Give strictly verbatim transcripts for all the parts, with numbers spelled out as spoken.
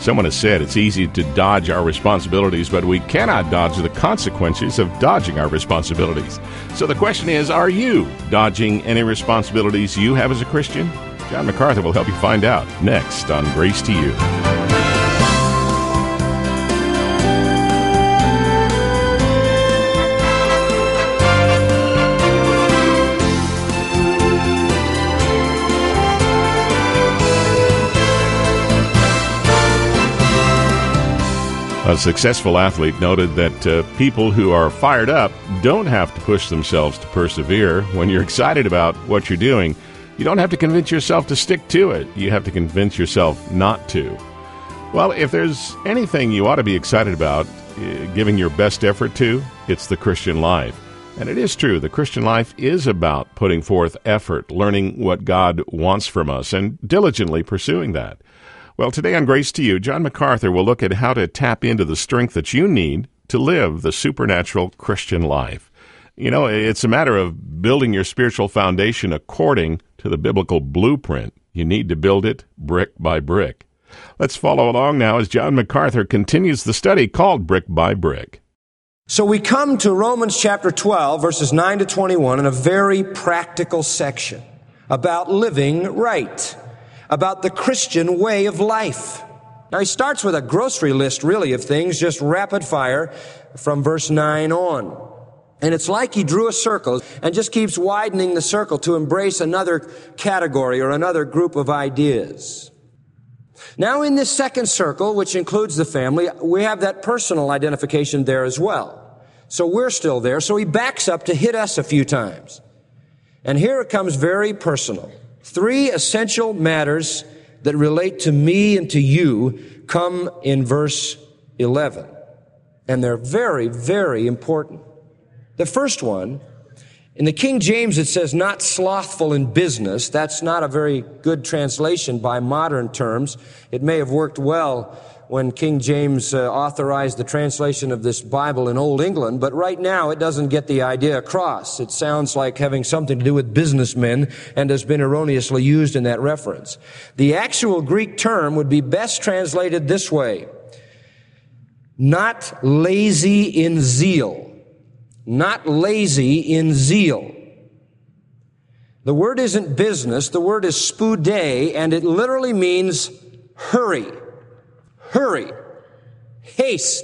Someone has said it's easy to dodge our responsibilities, but we cannot dodge the consequences of dodging our responsibilities. So the question is, are you dodging any responsibilities you have as a Christian? John MacArthur will help you find out next on Grace to You. A successful athlete noted that uh, people who are fired up don't have to push themselves to persevere. When you're excited about what you're doing, you don't have to convince yourself to stick to it. You have to convince yourself not to. Well, if there's anything you ought to be excited about uh, giving your best effort to, it's the Christian life. And it is true, the Christian life is about putting forth effort, learning what God wants from us, and diligently pursuing that. Well, today on Grace to You, John MacArthur will look at how to tap into the strength that you need to live the supernatural Christian life. You know, it's a matter of building your spiritual foundation according to the biblical blueprint. You need to build it brick by brick. Let's follow along now as John MacArthur continues the study called Brick by Brick. So we come to Romans chapter twelve, verses nine to twenty-one, in a very practical section about living right, about the Christian way of life. Now he starts with a grocery list, really, of things, just rapid fire from verse nine on. And it's like he drew a circle and just keeps widening the circle to embrace another category or another group of ideas. Now in this second circle, which includes the family, we have that personal identification there as well. So we're still there. So he backs up to hit us a few times. And here it comes very personal. Three essential matters that relate to me and to you come in verse eleven. And they're very, very important. The first one, in the King James it says, not slothful in business. That's not a very good translation by modern terms. It may have worked well when King James uh, authorized the translation of this Bible in Old England, but right now it doesn't get the idea across. It sounds like having something to do with businessmen and has been erroneously used in that reference. The actual Greek term would be best translated this way: not lazy in zeal. Not lazy in zeal. The word isn't business, the word is spoude, and it literally means hurry. Hurry. Haste.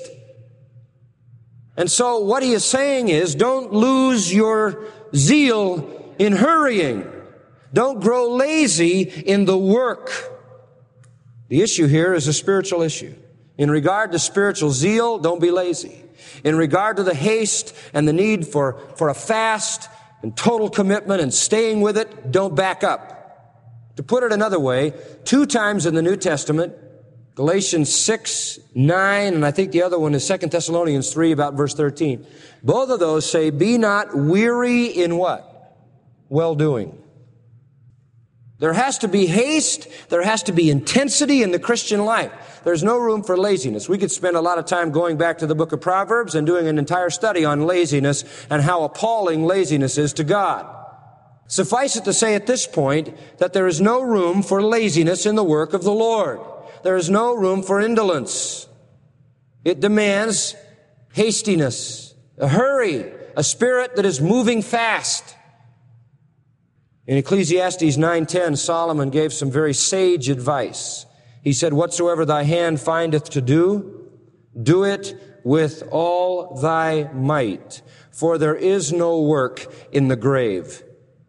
And so what he is saying is, don't lose your zeal in hurrying. Don't grow lazy in the work. The issue here is a spiritual issue. In regard to spiritual zeal, don't be lazy. In regard to the haste and the need for, for a fast and total commitment and staying with it, don't back up. To put it another way, two times in the New Testament, Galatians six, nine, and I think the other one is Second Thessalonians three, about verse thirteen. Both of those say, be not weary in what? Well-doing. There has to be haste. There has to be intensity in the Christian life. There's no room for laziness. We could spend a lot of time going back to the book of Proverbs and doing an entire study on laziness and how appalling laziness is to God. Suffice it to say at this point that there is no room for laziness in the work of the Lord. There is no room for indolence. It demands hastiness, a hurry, a spirit that is moving fast. In Ecclesiastes nine ten, Solomon gave some very sage advice. He said, whatsoever thy hand findeth to do, do it with all thy might, for there is no work in the grave.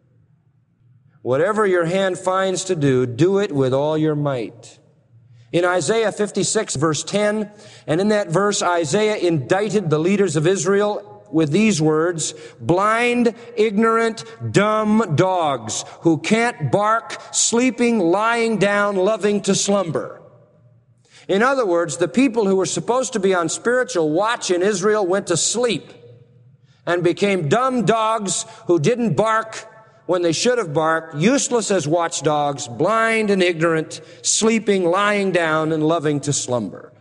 Whatever your hand finds to do, do it with all your might. In Isaiah fifty-six, verse ten, and in that verse, Isaiah indicted the leaders of Israel with these words, blind, ignorant, dumb dogs who can't bark, sleeping, lying down, loving to slumber. In other words, the people who were supposed to be on spiritual watch in Israel went to sleep and became dumb dogs who didn't bark when they should have barked, useless as watchdogs, blind and ignorant, sleeping, lying down, and loving to slumber.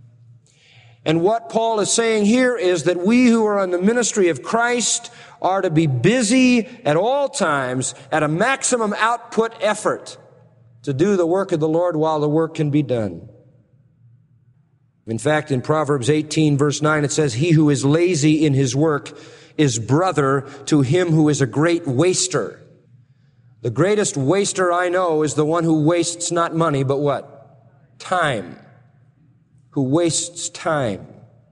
And what Paul is saying here is that we who are in the ministry of Christ are to be busy at all times at a maximum output effort to do the work of the Lord while the work can be done. In fact, in Proverbs eighteen, verse nine, it says, "He who is lazy in his work is brother to him who is a great waster." The greatest waster I know is the one who wastes not money, but what? Time. Who wastes time.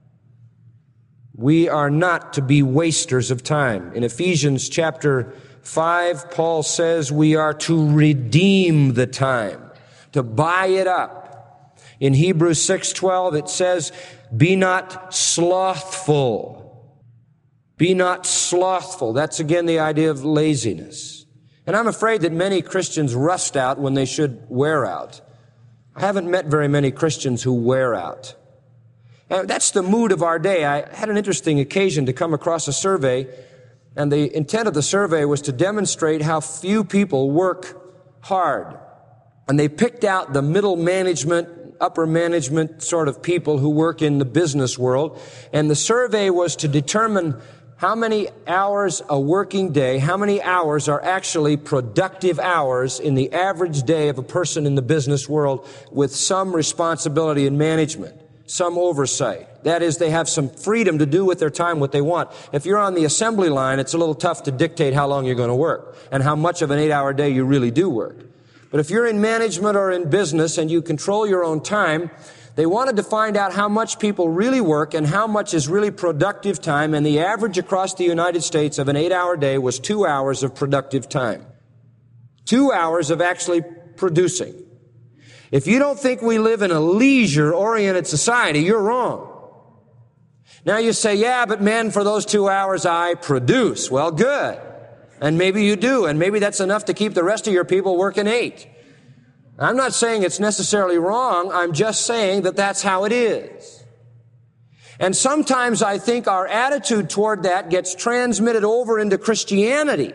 We are not to be wasters of time. In Ephesians chapter five, Paul says we are to redeem the time, to buy it up. In Hebrews six twelve, it says, "Be not slothful." Be not slothful. That's again the idea of laziness. And I'm afraid that many Christians rust out when they should wear out. I haven't met very many Christians who wear out. And that's the mood of our day. I had an interesting occasion to come across a survey, and the intent of the survey was to demonstrate how few people work hard. And they picked out the middle management, upper management sort of people who work in the business world. And the survey was to determine how many hours a working day, how many hours are actually productive hours in the average day of a person in the business world with some responsibility in management, some oversight. That is, they have some freedom to do with their time what they want. If you're on the assembly line, it's a little tough to dictate how long you're going to work and how much of an eight-hour day you really do work. But if you're in management or in business and you control your own time, they wanted to find out how much people really work and how much is really productive time, and the average across the United States of an eight-hour day was two hours of productive time. Two hours of actually producing. If you don't think we live in a leisure-oriented society, you're wrong. Now you say, yeah, but man, for those two hours I produce. Well, good. And maybe you do, and maybe that's enough to keep the rest of your people working eight. I'm not saying it's necessarily wrong. I'm just saying that that's how it is. And sometimes I think our attitude toward that gets transmitted over into Christianity.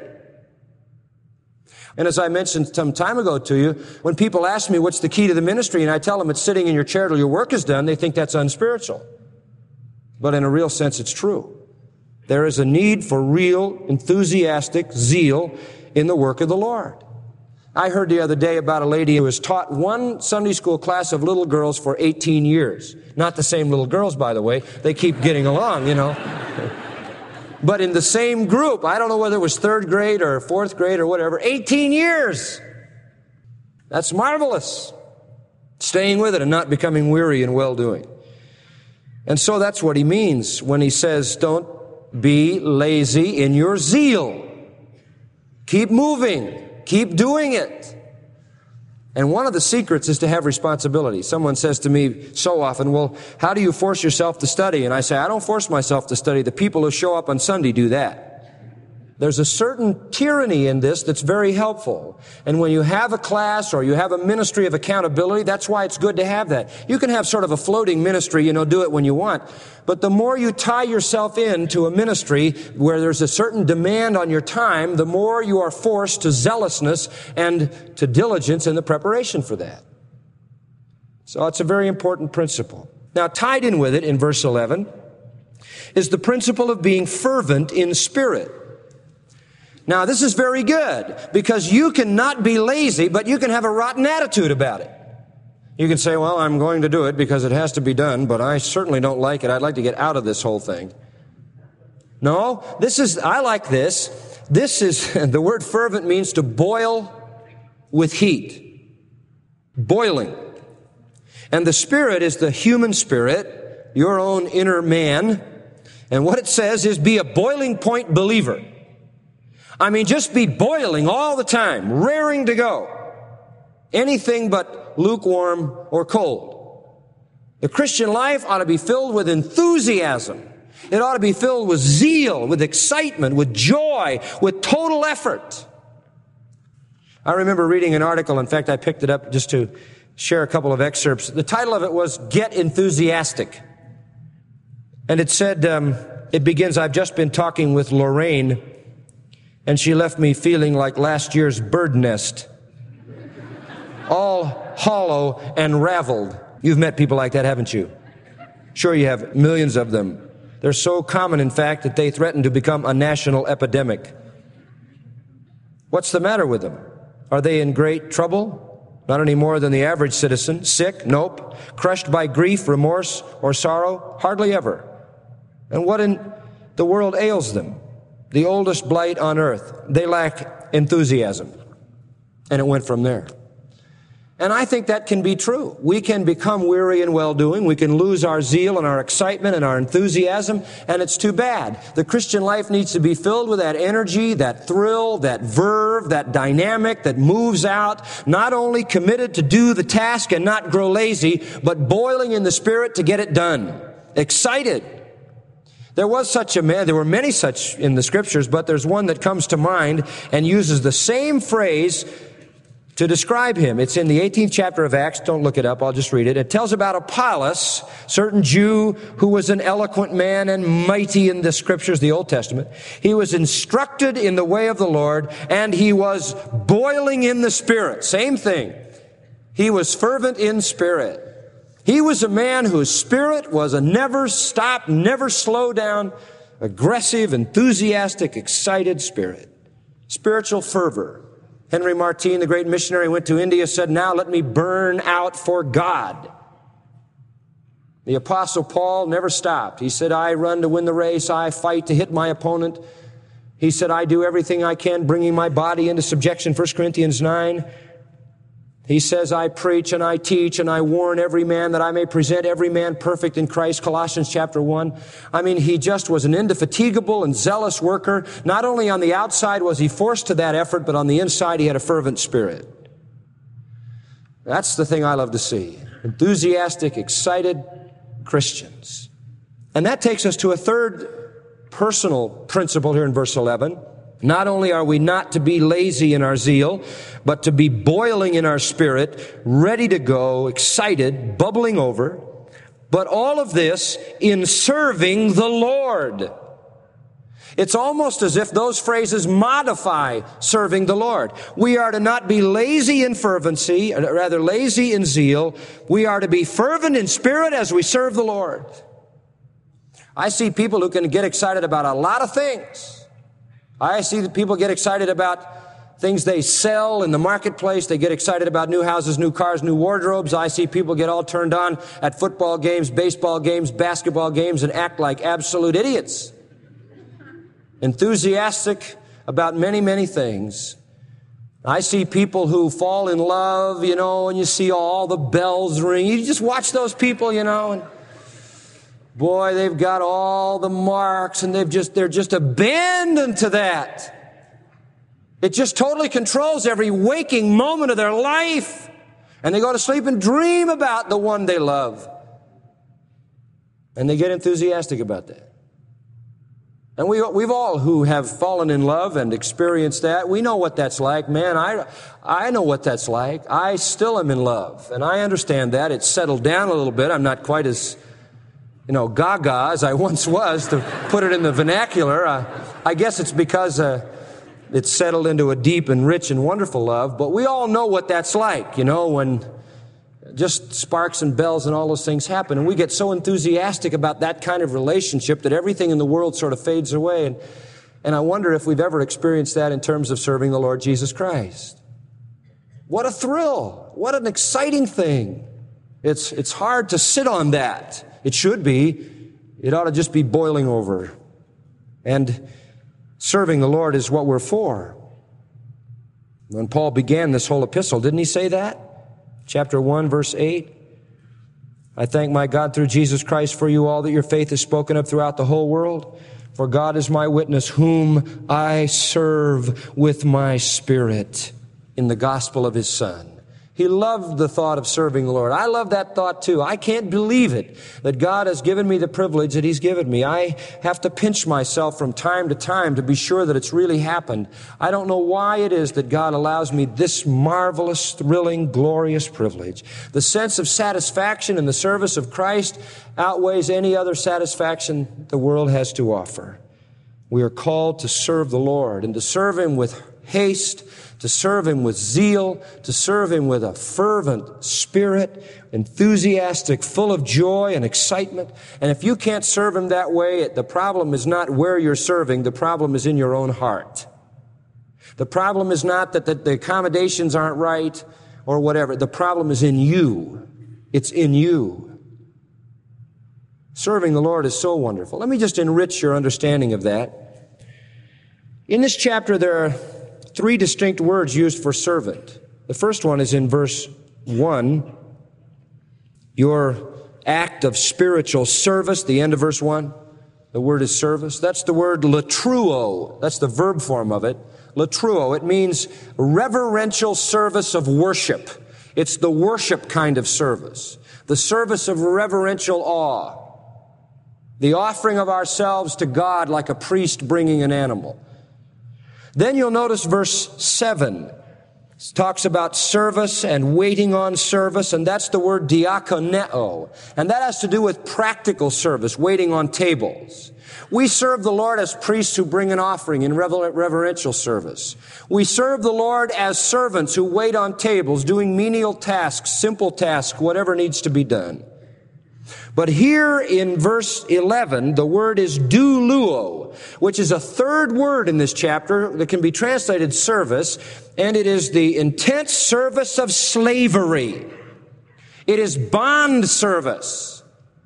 And as I mentioned some time ago to you, when people ask me what's the key to the ministry, and I tell them it's sitting in your chair till your work is done, they think that's unspiritual. But in a real sense, it's true. There is a need for real, enthusiastic zeal in the work of the Lord. I heard the other day about a lady who has taught one Sunday school class of little girls for eighteen years. Not the same little girls, by the way. They keep getting along, you know. But in the same group, I don't know whether it was third grade or fourth grade or whatever, eighteen years. That's marvelous. Staying with it and not becoming weary in well-doing. And so that's what he means when he says, don't be lazy in your zeal. Keep moving. Keep doing it. And one of the secrets is to have responsibility. Someone says to me so often, well, how do you force yourself to study? And I say, I don't force myself to study. The people who show up on Sunday do that. There's a certain tyranny in this that's very helpful. And when you have a class or you have a ministry of accountability, that's why it's good to have that. You can have sort of a floating ministry, you know, do it when you want. But the more you tie yourself into a ministry where there's a certain demand on your time, the more you are forced to zealousness and to diligence in the preparation for that. So it's a very important principle. Now, tied in with it in verse eleven is the principle of being fervent in spirit. Now, this is very good because you cannot be lazy, but you can have a rotten attitude about it. You can say, well, I'm going to do it because it has to be done, but I certainly don't like it. I'd like to get out of this whole thing. No, this is, I like this. This is, the word fervent means to boil with heat. Boiling. And the spirit is the human spirit, your own inner man. And what it says is be a boiling point believer. I mean, just be boiling all the time, raring to go. Anything but lukewarm or cold. The Christian life ought to be filled with enthusiasm. It ought to be filled with zeal, with excitement, with joy, with total effort. I remember reading an article. In fact, I picked it up just to share a couple of excerpts. The title of it was Get Enthusiastic. And it said, um, it begins, I've just been talking with Lorraine, and she left me feeling like last year's bird nest. All hollow and raveled. You've met people like that, haven't you? Sure, you have millions of them. They're so common, in fact, that they threaten to become a national epidemic. What's the matter with them? Are they in great trouble? Not any more than the average citizen. Sick? Nope. Crushed by grief, remorse, or sorrow? Hardly ever. And what in the world ails them? The oldest blight on earth. They lack enthusiasm. And it went from there. And I think that can be true. We can become weary in well-doing. We can lose our zeal and our excitement and our enthusiasm, and it's too bad. The Christian life needs to be filled with that energy, that thrill, that verve, that dynamic that moves out, not only committed to do the task and not grow lazy, but boiling in the Spirit to get it done. Excited. There was such a man, there were many such in the Scriptures, but there's one that comes to mind and uses the same phrase to describe him. It's in the eighteenth chapter of Acts. Don't look it up. I'll just read it. It tells about Apollos, certain Jew who was an eloquent man and mighty in the Scriptures, the Old Testament. He was instructed in the way of the Lord, and he was boiling in the Spirit. Same thing. He was fervent in spirit. He was a man whose spirit was a never stop, never slow down, aggressive, enthusiastic, excited spirit. Spiritual fervor. Henry Martyn, the great missionary, went to India, said, "Now let me burn out for God." The Apostle Paul never stopped. He said, "I run to win the race. I fight to hit my opponent." He said, "I do everything I can, bringing my body into subjection," First Corinthians nine. He says, "I preach and I teach and I warn every man that I may present every man perfect in Christ," Colossians chapter one. I mean, he just was an indefatigable and zealous worker. Not only on the outside was he forced to that effort, but on the inside he had a fervent spirit. That's the thing I love to see. Enthusiastic, excited Christians. And that takes us to a third personal principle here in verse eleven. Not only are we not to be lazy in our zeal, but to be boiling in our spirit, ready to go, excited, bubbling over. But all of this in serving the Lord. It's almost as if those phrases modify serving the Lord. We are to not be lazy in fervency, or rather lazy in zeal. We are to be fervent in spirit as we serve the Lord. I see people who can get excited about a lot of things. I see that people get excited about things they sell in the marketplace. They get excited about new houses, new cars, new wardrobes. I see people get all turned on at football games, baseball games, basketball games, and act like absolute idiots. Enthusiastic about many, many things. I see people who fall in love, you know, and you see all the bells ring. You just watch those people, you know, and boy, they've got all the marks and they've just, they're just abandoned to that. It just totally controls every waking moment of their life. And they go to sleep and dream about the one they love. And they get enthusiastic about that. And we, we've all who have fallen in love and experienced that, we know what that's like. Man, I, I know what that's like. I still am in love. And I understand that. It's settled down a little bit. I'm not quite as you know, gaga as I once was, to put it in the vernacular. Uh, I guess it's because uh, it's settled into a deep and rich and wonderful love. But we all know what that's like, you know, when just sparks and bells and all those things happen. And we get so enthusiastic about that kind of relationship that everything in the world sort of fades away. And, and I wonder if we've ever experienced that in terms of serving the Lord Jesus Christ. What a thrill. What an exciting thing. It's, it's hard to sit on that. It should be. It ought to just be boiling over. And serving the Lord is what we're for. When Paul began this whole epistle, didn't he say that? Chapter one, verse eight. I thank my God through Jesus Christ for you all that your faith is spoken of throughout the whole world. For God is my witness, whom I serve with my spirit in the gospel of his Son. He loved the thought of serving the Lord. I love that thought too. I can't believe it, that God has given me the privilege that he's given me. I have to pinch myself from time to time to be sure that it's really happened. I don't know why it is that God allows me this marvelous, thrilling, glorious privilege. The sense of satisfaction in the service of Christ outweighs any other satisfaction the world has to offer. We are called to serve the Lord and to serve him with haste, to serve him with zeal, to serve him with a fervent spirit, enthusiastic, full of joy and excitement. And if you can't serve him that way, the problem is not where you're serving. The problem is in your own heart. The problem is not that the, the accommodations aren't right or whatever. The problem is in you. It's in you. Serving the Lord is so wonderful. Let me just enrich your understanding of that. In this chapter, there are three distinct words used for servant. The first one is in verse one. Your act of spiritual service, the end of verse one. The word is service. That's the word latruo. That's the verb form of it. Latruo. It means reverential service of worship. It's the worship kind of service. The service of reverential awe. The offering of ourselves to God like a priest bringing an animal. Then you'll notice verse seven. It talks about service and waiting on service, and that's the word diakoneo. And that has to do with practical service, waiting on tables. We serve the Lord as priests who bring an offering in rever- reverential service. We serve the Lord as servants who wait on tables, doing menial tasks, simple tasks, whatever needs to be done. But here in verse eleven, the word is douluo, which is a third word in this chapter that can be translated service, and it is the intense service of slavery. It is bond service.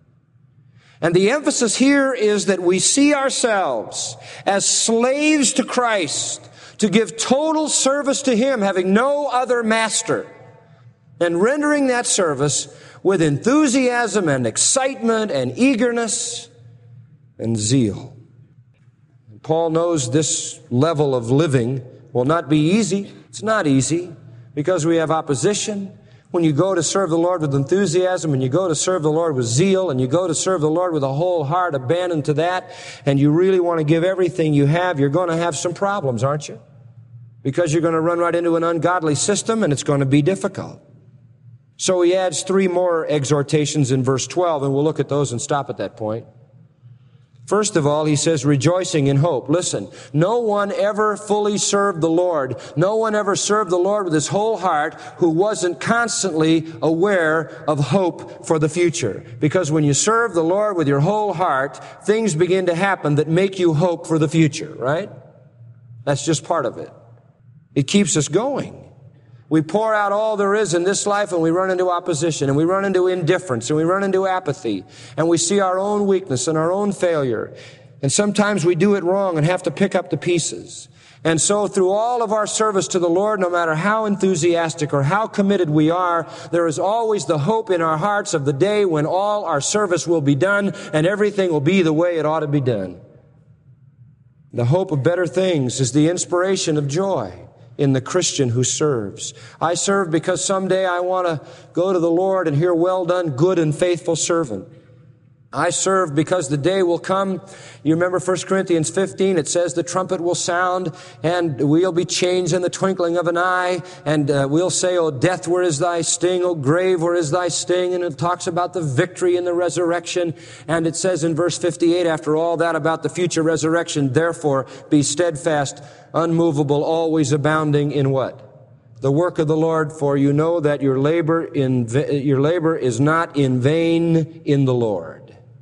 And the emphasis here is that we see ourselves as slaves to Christ, to give total service to Him, having no other master, and rendering that service with enthusiasm and excitement and eagerness and zeal. And Paul knows this level of living will not be easy. It's not easy because we have opposition. When you go to serve the Lord with enthusiasm, and you go to serve the Lord with zeal, and you go to serve the Lord with a whole heart abandoned to that, and you really want to give everything you have, you're going to have some problems, aren't you? Because you're going to run right into an ungodly system, and it's going to be difficult. So he adds three more exhortations in verse twelve, and we'll look at those and stop at that point. First of all, he says, rejoicing in hope. Listen, no one ever fully served the Lord. No one ever served the Lord with his whole heart who wasn't constantly aware of hope for the future. Because when you serve the Lord with your whole heart, things begin to happen that make you hope for the future, right? That's just part of it. It keeps us going. We pour out all there is in this life, and we run into opposition, and we run into indifference, and we run into apathy, and we see our own weakness and our own failure. And sometimes we do it wrong and have to pick up the pieces. And so through all of our service to the Lord, no matter how enthusiastic or how committed we are, there is always the hope in our hearts of the day when all our service will be done and everything will be the way it ought to be done. The hope of better things is the inspiration of joy in the Christian who serves. I serve because someday I want to go to the Lord and hear, well done, good and faithful servant. I serve because the day will come. You remember First Corinthians fifteen, it says the trumpet will sound and we'll be changed in the twinkling of an eye, and uh, we'll say, O death, where is thy sting? O grave, where is thy sting? And it talks about the victory and the resurrection. And it says in verse fifty-eight, after all that about the future resurrection, therefore be steadfast, unmovable, always abounding in what? The work of the Lord, for you know that your labor in your labor is not in vain in the Lord.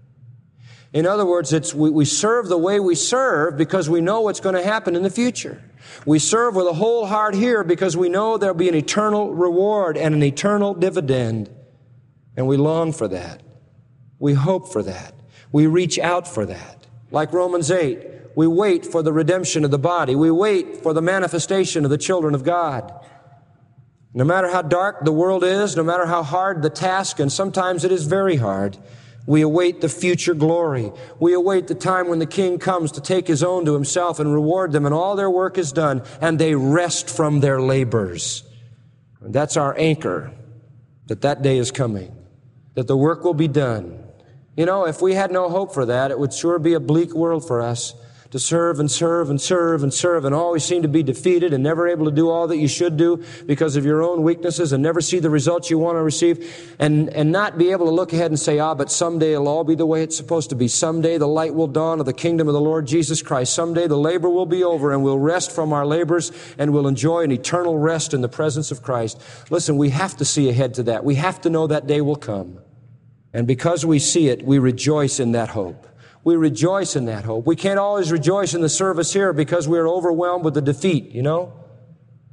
In other words, it's we, we serve the way we serve because we know what's going to happen in the future. We serve with a whole heart here because we know there'll be an eternal reward and an eternal dividend. And we long for that. We hope for that. We reach out for that. Like Romans eight, we wait for the redemption of the body. We wait for the manifestation of the children of God. No matter how dark the world is, no matter how hard the task, and sometimes it is very hard, we await the future glory. We await the time when the King comes to take His own to Himself and reward them, and all their work is done, and they rest from their labors. And that's our anchor, that that day is coming, that the work will be done. You know, if we had no hope for that, it would sure be a bleak world for us. To serve and serve and serve and serve and always seem to be defeated and never able to do all that you should do because of your own weaknesses and never see the results you want to receive, and, and not be able to look ahead and say, ah, but someday it'll all be the way it's supposed to be. Someday the light will dawn of the kingdom of the Lord Jesus Christ. Someday the labor will be over and we'll rest from our labors and we'll enjoy an eternal rest in the presence of Christ. Listen, we have to see ahead to that. We have to know that day will come. And because we see it, we rejoice in that hope. We rejoice in that hope. We can't always rejoice in the service here because we're overwhelmed with the defeat, you know.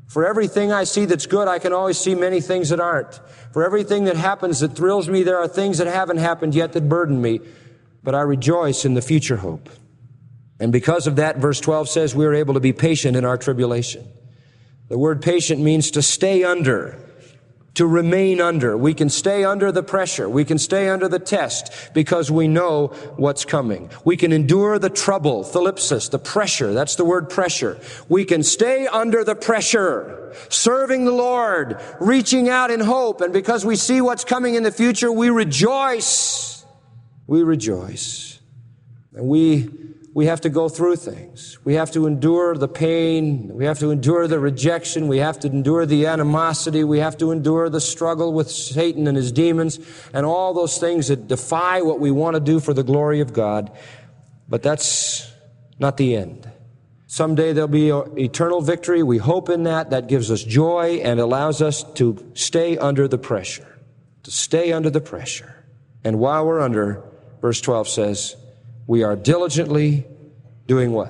For everything I see that's good, I can always see many things that aren't. For everything that happens that thrills me, there are things that haven't happened yet that burden me. But I rejoice in the future hope. And because of that, verse twelve says we are able to be patient in our tribulation. The word patient means to stay under, to remain under. We can stay under the pressure. We can stay under the test because we know what's coming. We can endure the trouble, thalipsis, the pressure. That's the word pressure. We can stay under the pressure, serving the Lord, reaching out in hope. And because we see what's coming in the future, we rejoice. We rejoice. And we We have to go through things. We have to endure the pain. We have to endure the rejection. We have to endure the animosity. We have to endure the struggle with Satan and his demons and all those things that defy what we want to do for the glory of God. But that's not the end. Someday there'll be eternal victory. We hope in that. That gives us joy and allows us to stay under the pressure, to stay under the pressure. And while we're under, verse twelve says, we are diligently doing what?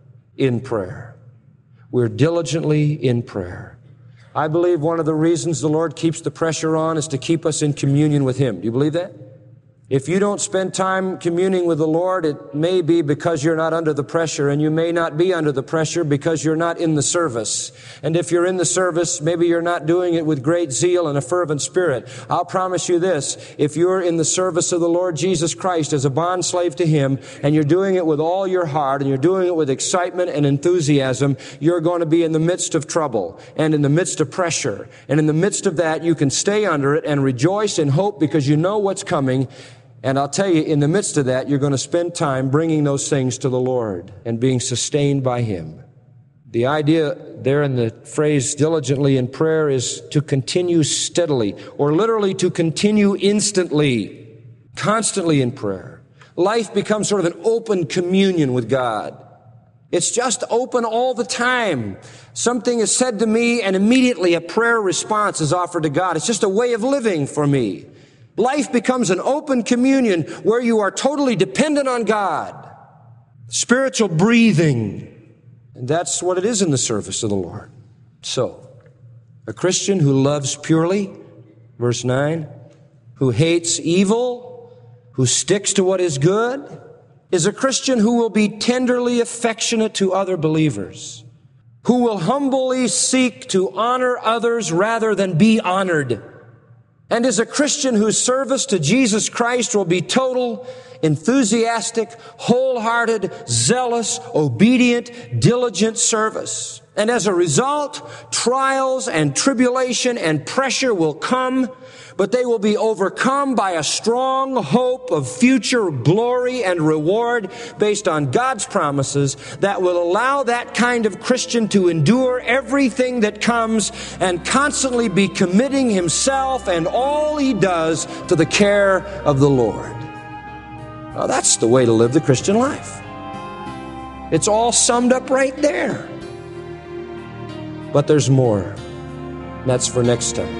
In prayer. We're diligently in prayer. I believe one of the reasons the Lord keeps the pressure on is to keep us in communion with Him. Do you believe that? If you don't spend time communing with the Lord, it may be because you're not under the pressure, and you may not be under the pressure because you're not in the service. And if you're in the service, maybe you're not doing it with great zeal and a fervent spirit. I'll promise you this, if you're in the service of the Lord Jesus Christ as a bondslave to Him, and you're doing it with all your heart, and you're doing it with excitement and enthusiasm, you're going to be in the midst of trouble, and in the midst of pressure. And in the midst of that, you can stay under it and rejoice in hope because you know what's coming. And I'll tell you, in the midst of that, you're going to spend time bringing those things to the Lord and being sustained by Him. The idea there in the phrase diligently in prayer is to continue steadily, or literally to continue instantly, constantly in prayer. Life becomes sort of an open communion with God. It's just open all the time. Something is said to me and immediately a prayer response is offered to God. It's just a way of living for me. Life becomes an open communion where you are totally dependent on God. Spiritual breathing. And that's what it is in the service of the Lord. So, a Christian who loves purely, verse nine, who hates evil, who sticks to what is good, is a Christian who will be tenderly affectionate to other believers, who will humbly seek to honor others rather than be honored, and is a Christian whose service to Jesus Christ will be total, enthusiastic, wholehearted, zealous, obedient, diligent service. And as a result, trials and tribulation and pressure will come, but they will be overcome by a strong hope of future glory and reward based on God's promises that will allow that kind of Christian to endure everything that comes and constantly be committing himself and all he does to the care of the Lord. Now, that's the way to live the Christian life. It's all summed up right there. But there's more. That's for next time.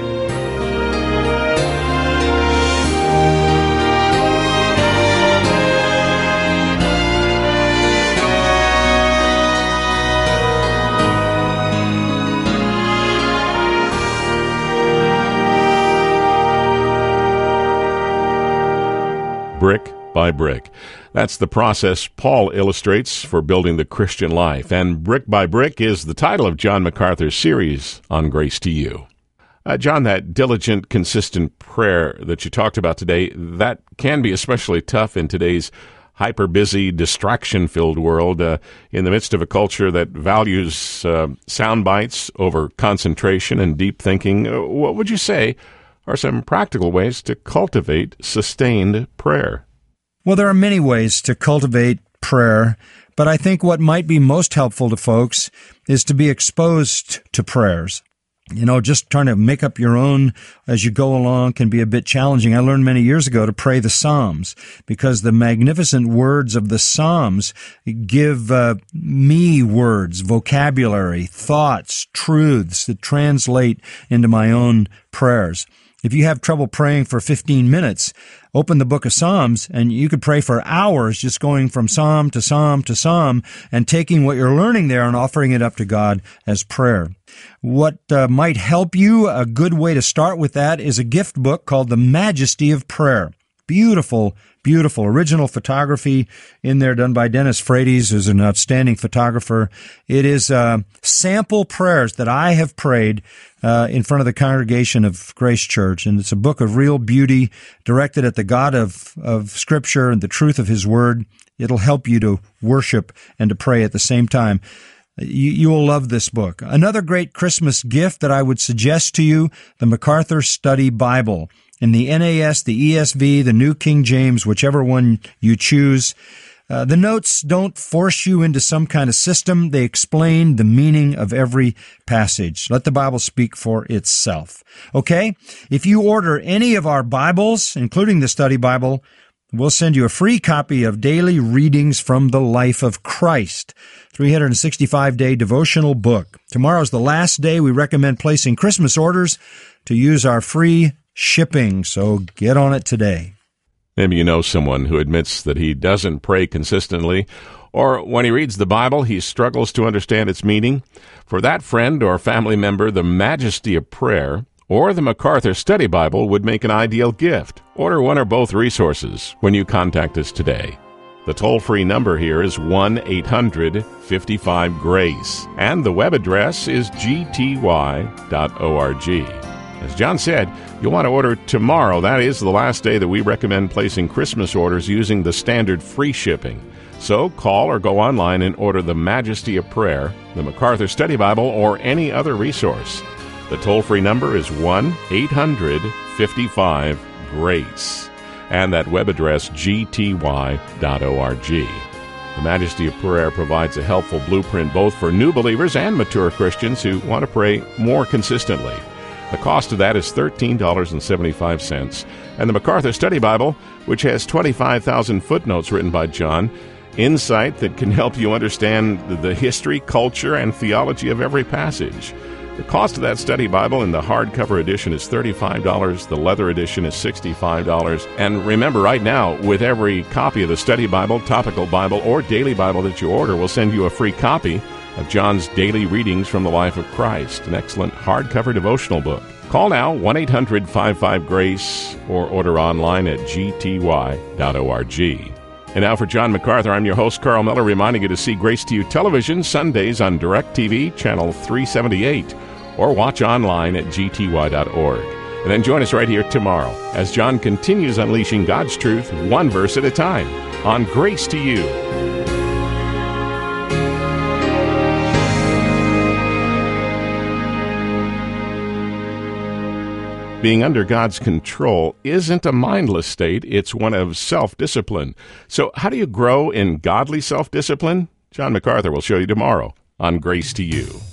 Brick by brick. That's the process Paul illustrates for building the Christian life. And Brick by Brick is the title of John MacArthur's series on Grace to You. Uh, John, that diligent, consistent prayer that you talked about today, that can be especially tough in today's hyper-busy, distraction-filled world, uh, in the midst of a culture that values uh, sound bites over concentration and deep thinking. Uh, what would you say are some practical ways to cultivate sustained prayer? Well, there are many ways to cultivate prayer, but I think what might be most helpful to folks is to be exposed to prayers. You know, just trying to make up your own as you go along can be a bit challenging. I learned many years ago to pray the Psalms because the magnificent words of the Psalms give uh, me words, vocabulary, thoughts, truths that translate into my own prayers. If you have trouble praying for fifteen minutes, open the book of Psalms and you could pray for hours just going from psalm to psalm to psalm and taking what you're learning there and offering it up to God as prayer. What uh, might help you, a good way to start with that, is a gift book called The Majesty of Prayer. Beautiful, beautiful original photography in there done by Dennis Frates, who's an outstanding photographer. It is uh, sample prayers that I have prayed uh, in front of the congregation of Grace Church. And it's a book of real beauty directed at the God of, of Scripture and the truth of His Word. It'll help you to worship and to pray at the same time. You, you will love this book. Another great Christmas gift that I would suggest to you, the MacArthur Study Bible. In the N A S, the E S V, the New King James, whichever one you choose. Uh, the notes don't force you into some kind of system. They explain the meaning of every passage. Let the Bible speak for itself. Okay? If you order any of our Bibles, including the Study Bible, we'll send you a free copy of Daily Readings from the Life of Christ, three hundred sixty-five day devotional book. Tomorrow's the last day we recommend placing Christmas orders to use our free shipping, so get on it today. Maybe you know someone who admits that he doesn't pray consistently, or when he reads the Bible, he struggles to understand its meaning. For that friend or family member, the Majesty of Prayer or the MacArthur Study Bible would make an ideal gift. Order one or both resources when you contact us today. The toll-free number here is one eight hundred fifty-five GRACE, and the web address is g t y dot org. As John said, you'll want to order tomorrow. That is the last day that we recommend placing Christmas orders using the standard free shipping. So call or go online and order the Majesty of Prayer, the MacArthur Study Bible, or any other resource. The toll-free number is one eight hundred fifty-five GRACE, and that web address, g t y dot org. The Majesty of Prayer provides a helpful blueprint both for new believers and mature Christians who want to pray more consistently. The cost of that is thirteen dollars and seventy-five cents. And the MacArthur Study Bible, which has twenty-five thousand footnotes written by John, insight that can help you understand the history, culture, and theology of every passage. The cost of that study Bible in the hardcover edition is thirty-five dollars. The leather edition is sixty-five dollars. And remember, right now, with every copy of the Study Bible, Topical Bible, or Daily Bible that you order, we'll send you a free copy of John's Daily Readings from the Life of Christ, an excellent hardcover devotional book. Call now, one eight hundred fifty-five GRACE, or order online at g t y dot org. And now for John MacArthur, I'm your host, Carl Miller, reminding you to see Grace to You Television Sundays on DirecTV, channel three seventy-eight, or watch online at g t y dot org. And then join us right here tomorrow as John continues unleashing God's truth one verse at a time on Grace to You. Being under God's control isn't a mindless state, it's one of self-discipline. So how do you grow in godly self-discipline? John MacArthur will show you tomorrow on Grace to You.